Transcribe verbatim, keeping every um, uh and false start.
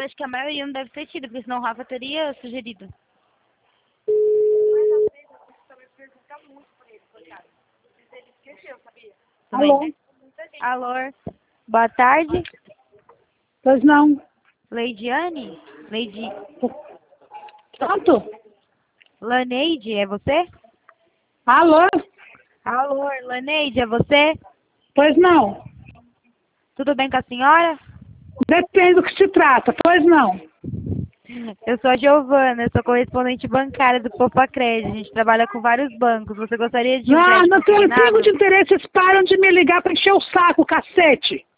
acho que a maioria não deve ter tido, porque senão o Rafa teria sugerido. Alô? Alô? Boa tarde. Pois não. Leidiane? Leidi... Pronto? Laneide, é você? Alô? Alô, Laneide, é você? Pois não. Tudo bem com a senhora? Depende do que se trata. Pois não. Eu sou a Giovana, eu sou correspondente bancária do Poupa Crédito. A gente trabalha com vários bancos. Você gostaria de um Ah, crédito não tenho consignado? pingo de interesse. Vocês param de me ligar pra encher o saco, cacete.